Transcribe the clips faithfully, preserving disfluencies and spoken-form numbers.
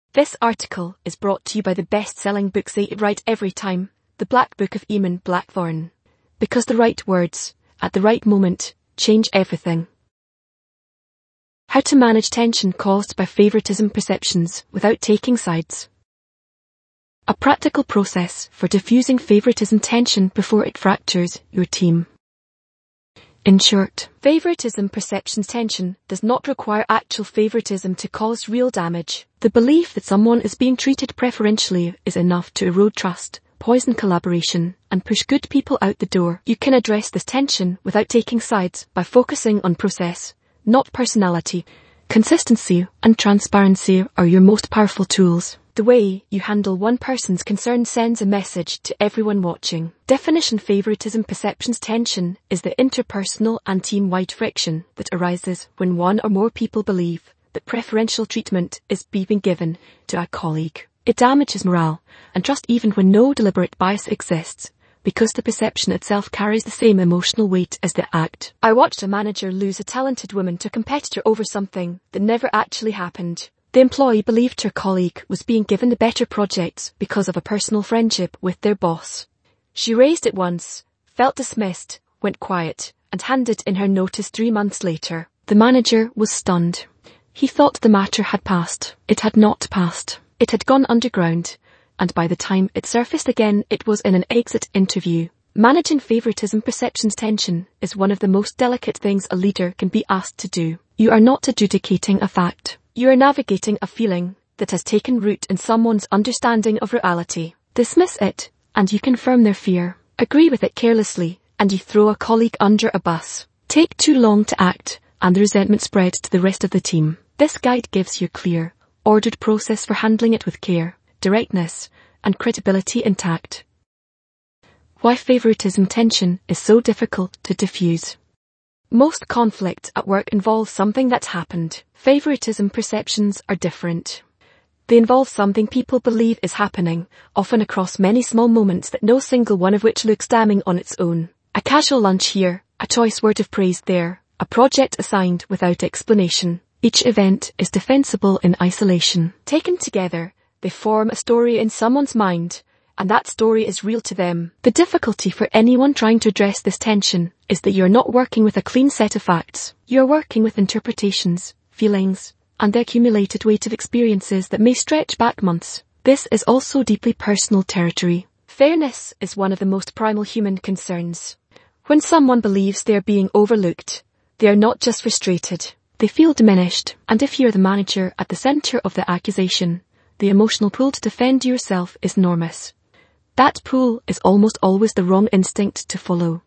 This article is brought to you by the best-selling book Say It Right Every Time, The Black Book of Eamon Blackthorne. Because the right words, at the right moment, change everything. How to manage tension caused by favoritism perceptions without taking sides. A practical process for diffusing favoritism tension before it fractures your team. In short, favoritism perceptions tension does not require actual favoritism to cause real damage. The belief that someone is being treated preferentially is enough to erode trust, poison collaboration, and push good people out the door. You can address this tension without taking sides by focusing on process, not personality. Consistency and transparency are your most powerful tools. The way you handle one person's concern sends a message to everyone watching. Definition: favoritism perceptions tension is the interpersonal and team-wide friction that arises when one or more people believe that preferential treatment is being given to a colleague. It damages morale and trust even when no deliberate bias exists, because the perception itself carries the same emotional weight as the act. I watched a manager lose a talented woman to a competitor over something that never actually happened. The employee believed her colleague was being given the better projects because of a personal friendship with their boss. She raised it once, felt dismissed, went quiet, and handed in her notice three months later. The manager was stunned. He thought the matter had passed. It had not passed. It had gone underground, and by the time it surfaced again, it was in an exit interview. Managing favoritism perceptions tension is one of the most delicate things a leader can be asked to do. You are not adjudicating a fact. You are navigating a feeling that has taken root in someone's understanding of reality. Dismiss it, and you confirm their fear. Agree with it carelessly, and you throw a colleague under a bus. Take too long to act, and the resentment spread to the rest of the team. This guide gives you a clear, ordered process for handling it with care, directness, and credibility intact. Why favoritism tension is so difficult to diffuse. Most conflict at work involves something that's happened. Favoritism perceptions are different. They involve something people believe is happening, often across many small moments that no single one of which looks damning on its own. A casual lunch here, a choice word of praise there, a project assigned without explanation. Each event is defensible in isolation. Taken together, they form a story in someone's mind, and that story is real to them. The difficulty for anyone trying to address this tension is that you're not working with a clean set of facts. You're working with interpretations, feelings, and the accumulated weight of experiences that may stretch back months. This is also deeply personal territory. Fairness is one of the most primal human concerns. When someone believes they are being overlooked, they are not just frustrated, they feel diminished. And if you're the manager at the center of the accusation, the emotional pull to defend yourself is enormous. That pull is almost always the wrong instinct to follow.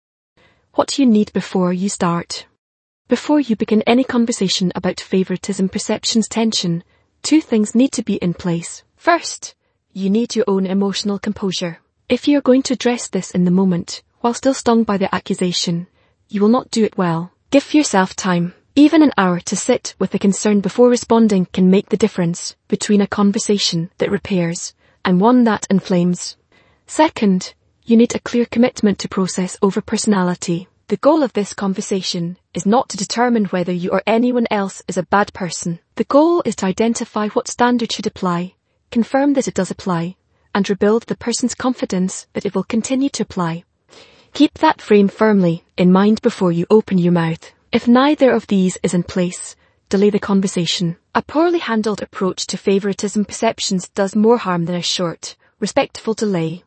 What do you need before you start? Before you begin any conversation about favoritism perceptions tension, two things need to be in place. First, you need your own emotional composure. If you're going to address this in the moment, while still stung by the accusation, you will not do it well. Give yourself time. Even an hour to sit with the concern before responding can make the difference between a conversation that repairs and one that inflames. Second, you need a clear commitment to process over personality. The goal of this conversation is not to determine whether you or anyone else is a bad person. The goal is to identify what standard should apply, confirm that it does apply, and rebuild the person's confidence that it will continue to apply. Keep that frame firmly in mind before you open your mouth. If neither of these is in place, delay the conversation. A poorly handled approach to favoritism perceptions does more harm than a short, respectful delay.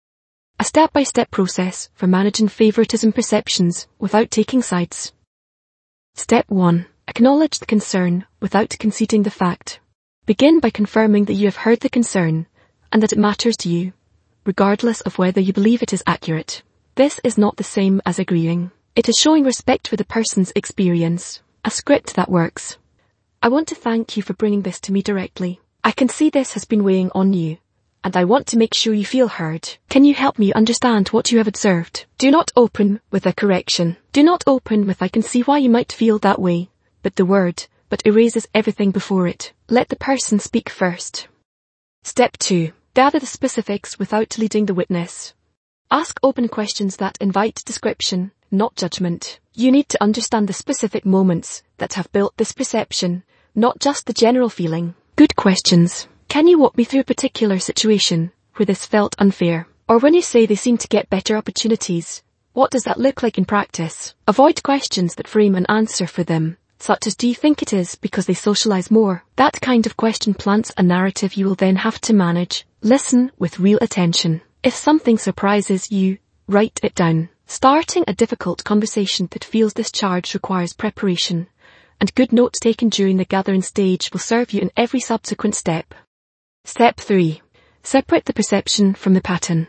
A step-by-step process for managing favoritism perceptions without taking sides. Step one. Acknowledge the concern without conceding the fact. Begin by confirming that you have heard the concern and that it matters to you, regardless of whether you believe it is accurate. This is not the same as agreeing. It is showing respect for the person's experience. A script that works. I want to thank you for bringing this to me directly. I can see this has been weighing on you, and I want to make sure you feel heard. Can you help me understand what you have observed? Do not open with a correction. Do not open with "I can see why you might feel that way," but the word, but erases everything before it. Let the person speak first. Step two. Gather the specifics without leading the witness. Ask open questions that invite description, not judgment. You need to understand the specific moments that have built this perception, not just the general feeling. Good questions. Can you walk me through a particular situation where this felt unfair? Or when you say they seem to get better opportunities, what does that look like in practice? Avoid questions that frame an answer for them, such as, do you think it is because they socialize more? That kind of question plants a narrative you will then have to manage. Listen with real attention. If something surprises you, write it down. Starting a difficult conversation that feels discharged requires preparation, and good notes taken during the gathering stage will serve you in every subsequent step. Step three. Separate the perception from the pattern.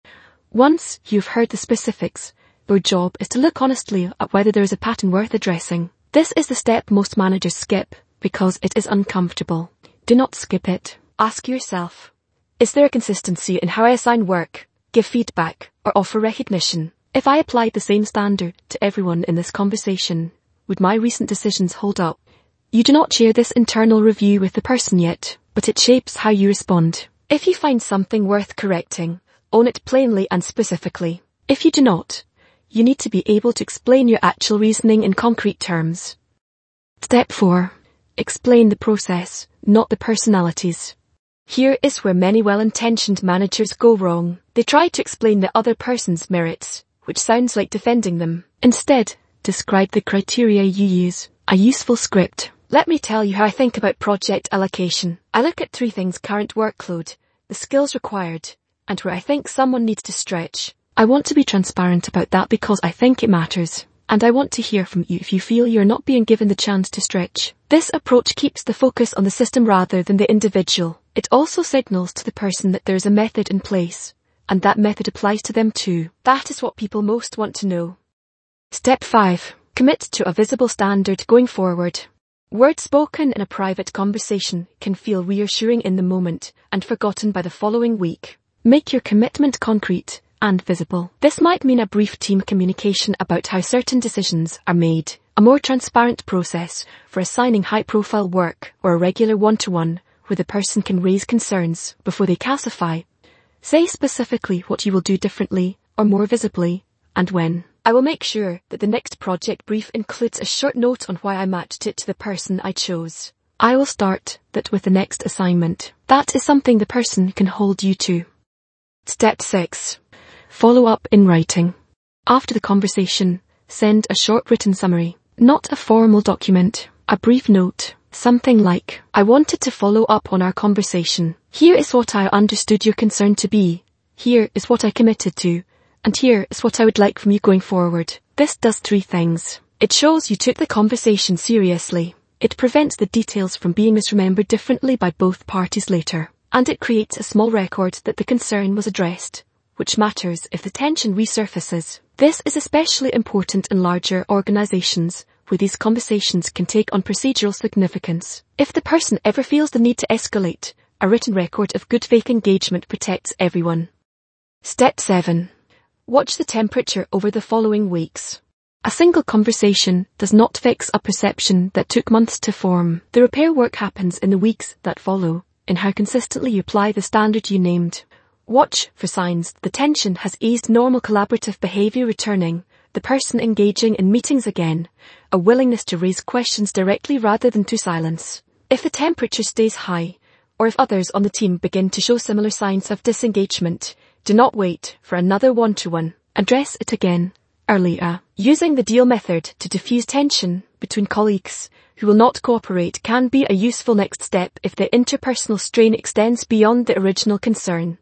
Once you've heard the specifics, your job is to look honestly at whether there is a pattern worth addressing. This is the step most managers skip because it is uncomfortable. Do not skip it. Ask yourself, is there a consistency in how I assign work, give feedback, or offer recognition? If I applied the same standard to everyone in this conversation, would my recent decisions hold up? You do not share this internal review with the person yet, but it shapes how you respond. If you find something worth correcting, own it plainly and specifically. If you do not, you need to be able to explain your actual reasoning in concrete terms. Step four. Explain the process, not the personalities. Here is where many well-intentioned managers go wrong. They try to explain the other person's merits, which sounds like defending them. Instead, describe the criteria you use. A useful script. Let me tell you how I think about project allocation. I look at three things: current workload, the skills required, and where I think someone needs to stretch. I want to be transparent about that because I think it matters, and I want to hear from you if you feel you're not being given the chance to stretch. This approach keeps the focus on the system rather than the individual. It also signals to the person that there is a method in place, and that method applies to them too. That is what people most want to know. Step five. Commit to a visible standard going forward. Words spoken in a private conversation can feel reassuring in the moment and forgotten by the following week. Make your commitment concrete and visible. This might mean a brief team communication about how certain decisions are made, a more transparent process for assigning high-profile work, or a regular one-to-one where the person can raise concerns before they calcify. Say specifically what you will do differently or more visibly, and when. I will make sure that the next project brief includes a short note on why I matched it to the person I chose. I will start that with the next assignment. That is something the person can hold you to. Step six. Follow up in writing. After the conversation, send a short written summary, not a formal document, a brief note, something like, I wanted to follow up on our conversation. Here is what I understood your concern to be. Here is what I committed to. And here is what I would like from you going forward. This does three things. It shows you took the conversation seriously. It prevents the details from being misremembered differently by both parties later. And it creates a small record that the concern was addressed, which matters if the tension resurfaces. This is especially important in larger organizations, where these conversations can take on procedural significance. If the person ever feels the need to escalate, a written record of good faith engagement protects everyone. Step seven. Watch the temperature over the following weeks. A single conversation does not fix a perception that took months to form. The repair work happens in the weeks that follow, in how consistently you apply the standard you named. Watch for signs the tension has eased, normal collaborative behavior returning, the person engaging in meetings again, a willingness to raise questions directly rather than to silence. If the temperature stays high, or if others on the team begin to show similar signs of disengagement, do not wait for another one-to-one. Address it again, earlier. Using the deal method to diffuse tension between colleagues who will not cooperate can be a useful next step if the interpersonal strain extends beyond the original concern.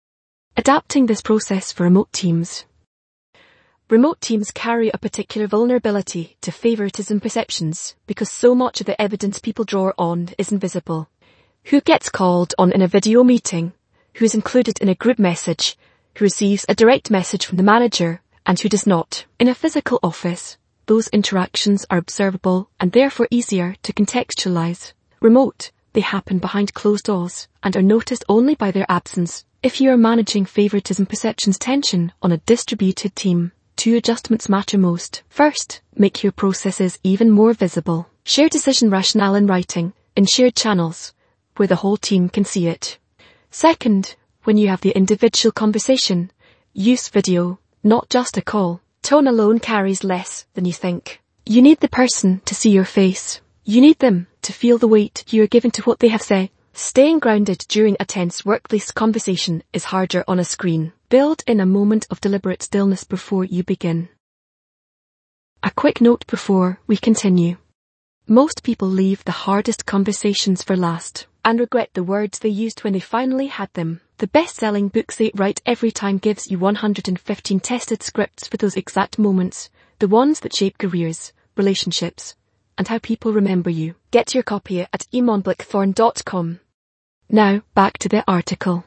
Adapting this process for remote teams. Remote teams carry a particular vulnerability to favoritism perceptions because so much of the evidence people draw on is invisible. Who gets called on in a video meeting? Who is included in a group message? Who receives a direct message from the manager? And who does not? In a physical office, those interactions are observable and therefore easier to contextualize. Remote, they happen behind closed doors and are noticed only by their absence. If you are managing favoritism perceptions tension on a distributed team, two adjustments matter most. First, make your processes even more visible. Share decision rationale in writing, in shared channels, where the whole team can see it. Second, when you have the individual conversation, use video, not just a call. Tone alone carries less than you think. You need the person to see your face. You need them to feel the weight you are giving to what they have said. Staying grounded during a tense workplace conversation is harder on a screen. Build in a moment of deliberate stillness before you begin. A quick note before we continue. Most people leave the hardest conversations for last and regret the words they used when they finally had them. The best-selling book Say It Right Every Time gives you one hundred fifteen tested scripts for those exact moments, the ones that shape careers, relationships, and how people remember you. Get your copy at eamon blackthorne dot com. Now, back to the article.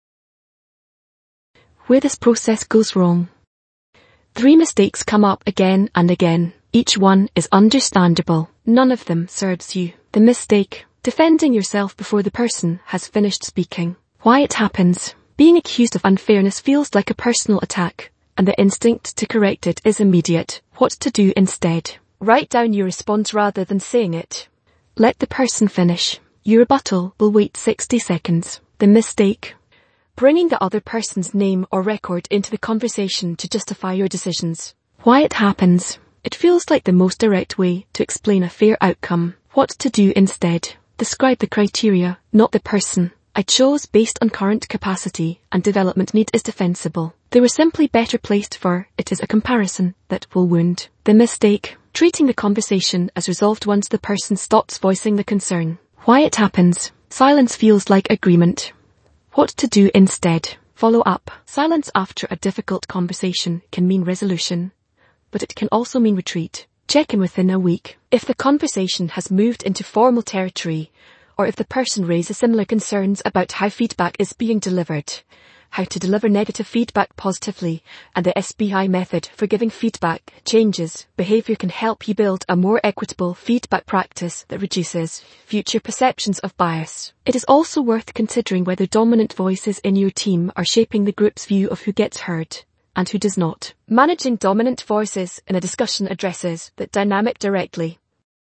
Where this process goes wrong. Three mistakes come up again and again. Each one is understandable. None of them serves you. The mistake, defending yourself before the person has finished speaking. Why it happens. Being accused of unfairness feels like a personal attack, and the instinct to correct it is immediate. What to do instead. Write down your response rather than saying it. Let the person finish. Your rebuttal will wait sixty seconds. The mistake. Bringing the other person's name or record into the conversation to justify your decisions. Why it happens. It feels like the most direct way to explain a fair outcome. What to do instead. Describe the criteria, not the person. I chose based on current capacity and development need is defensible. They were simply better placed for it is a comparison that will wound. The mistake. Treating the conversation as resolved once the person stops voicing the concern. Why it happens. Silence feels like agreement. What to do instead. Follow up. Silence after a difficult conversation can mean resolution, but it can also mean retreat. Check in within a week. If the conversation has moved into formal territory, or if the person raises similar concerns about how feedback is being delivered, how to deliver negative feedback positively, and the S B I method for giving feedback changes, behavior can help you build a more equitable feedback practice that reduces future perceptions of bias. It is also worth considering whether dominant voices in your team are shaping the group's view of who gets heard and who does not. Managing dominant voices in a discussion addresses that dynamic directly.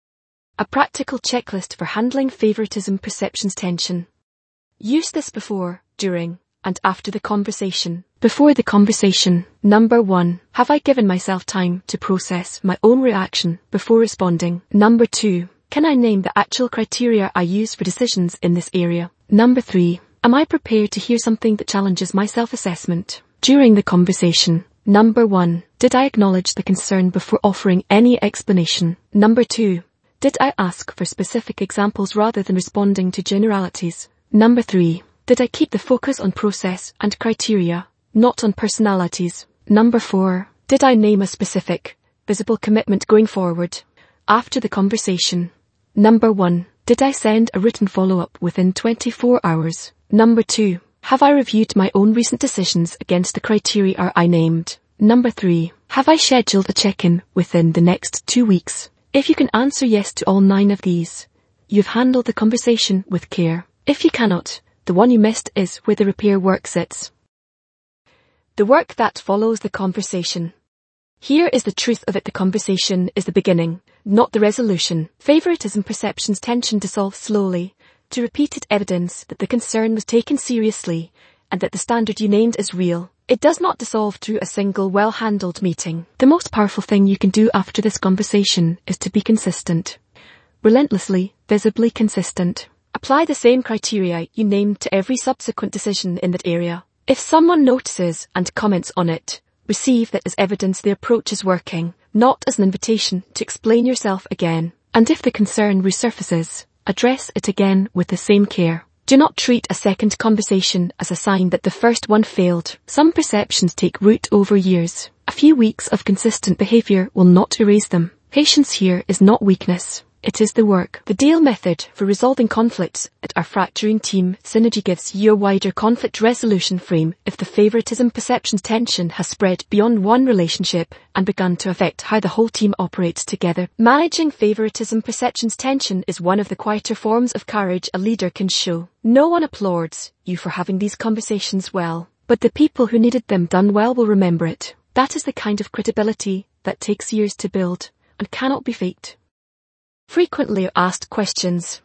A practical checklist for handling favoritism perceptions tension. Use this before, during, and after the conversation. Before the conversation. Number one. Have I given myself time to process my own reaction before responding? Number two. Can I name the actual criteria I use for decisions in this area? Number three. Am I prepared to hear something that challenges my self-assessment? During the conversation. Number one. Did I acknowledge the concern before offering any explanation? Number two. Did I ask for specific examples rather than responding to generalities? Number three. Did I keep the focus on process and criteria, not on personalities? Number four. Did I name a specific, visible commitment going forward? After the conversation. Number one. Did I send a written follow-up within twenty-four hours? Number two. Have I reviewed my own recent decisions against the criteria I named? Number three. Have I scheduled a check-in within the next two weeks? If you can answer yes to all nine of these, you've handled the conversation with care. If you cannot, the one you missed is where the repair work sits. The work that follows the conversation. Here is the truth of it. The conversation is the beginning, not the resolution. Favoritism perceptions tension dissolves slowly to repeated evidence that the concern was taken seriously and that the standard you named is real. It does not dissolve through a single well-handled meeting. The most powerful thing you can do after this conversation is to be consistent. Relentlessly, visibly consistent. Apply the same criteria you named to every subsequent decision in that area. If someone notices and comments on it, receive that as evidence the approach is working, not as an invitation to explain yourself again. And if the concern resurfaces, address it again with the same care. Do not treat a second conversation as a sign that the first one failed. Some perceptions take root over years. A few weeks of consistent behavior will not erase them. Patience here is not weakness. It is the work. The DALE method for resolving conflicts at our fracturing team synergy gives you a wider conflict resolution frame if the favoritism perceptions tension has spread beyond one relationship and begun to affect how the whole team operates together. Managing favoritism perceptions tension is one of the quieter forms of courage a leader can show. No one applauds you for having these conversations well, but the people who needed them done well will remember it. That is the kind of credibility that takes years to build and cannot be faked. Frequently asked questions.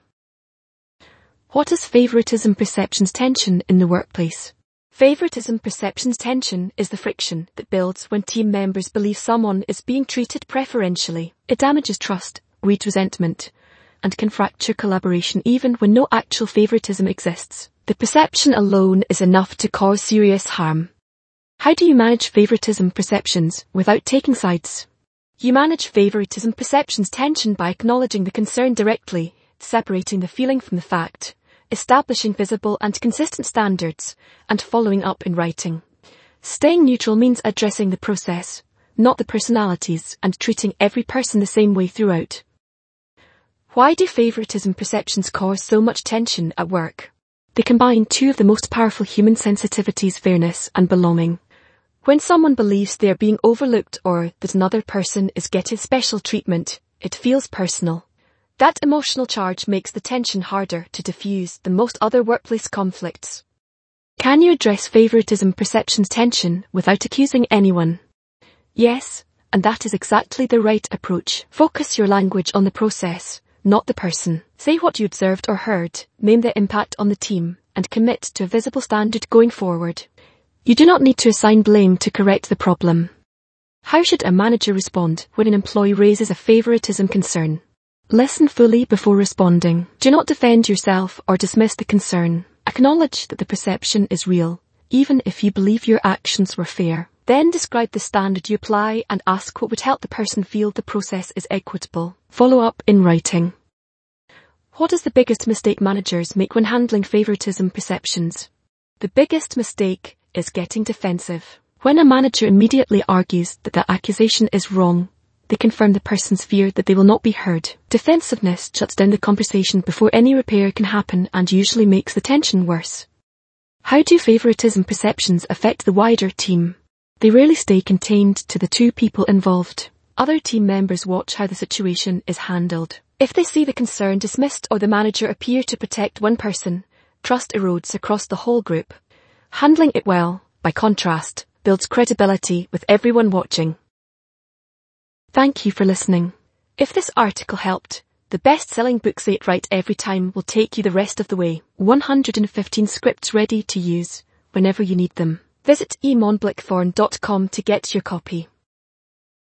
What is favoritism perceptions tension in the workplace? Favoritism perceptions tension is the friction that builds when team members believe someone is being treated preferentially. It damages trust, breeds resentment, and can fracture collaboration even when no actual favoritism exists. The perception alone is enough to cause serious harm. How do you manage favoritism perceptions without taking sides? You manage favoritism perceptions tension by acknowledging the concern directly, separating the feeling from the fact, establishing visible and consistent standards, and following up in writing. Staying neutral means addressing the process, not the personalities, and treating every person the same way throughout. Why do favoritism perceptions cause so much tension at work? They combine two of the most powerful human sensitivities, fairness and belonging. When someone believes they are being overlooked or that another person is getting special treatment, it feels personal. That emotional charge makes the tension harder to diffuse than most other workplace conflicts. Can you address favoritism perceptions tension without accusing anyone? Yes, and that is exactly the right approach. Focus your language on the process, not the person. Say what you observed or heard, name the impact on the team, and commit to a visible standard going forward. You do not need to assign blame to correct the problem. How should a manager respond when an employee raises a favoritism concern? Listen fully before responding. Do not defend yourself or dismiss the concern. Acknowledge that the perception is real, even if you believe your actions were fair. Then describe the standard you apply and ask what would help the person feel the process is equitable. Follow up in writing. What is the biggest mistake managers make when handling favoritism perceptions? The biggest mistake is getting defensive. When a manager immediately argues that the accusation is wrong, they confirm the person's fear that they will not be heard. Defensiveness shuts down the conversation before any repair can happen and usually makes the tension worse. How do favoritism perceptions affect the wider team? They rarely stay contained to the two people involved. Other team members watch how the situation is handled. If they see the concern dismissed or the manager appear to protect one person, trust erodes across the whole group. Handling it well, by contrast, builds credibility with everyone watching. Thank you for listening. If this article helped, the best-selling book Say It Right Every Time will take you the rest of the way. one hundred fifteen scripts ready to use whenever you need them. Visit e mon blackthorn dot com to get your copy.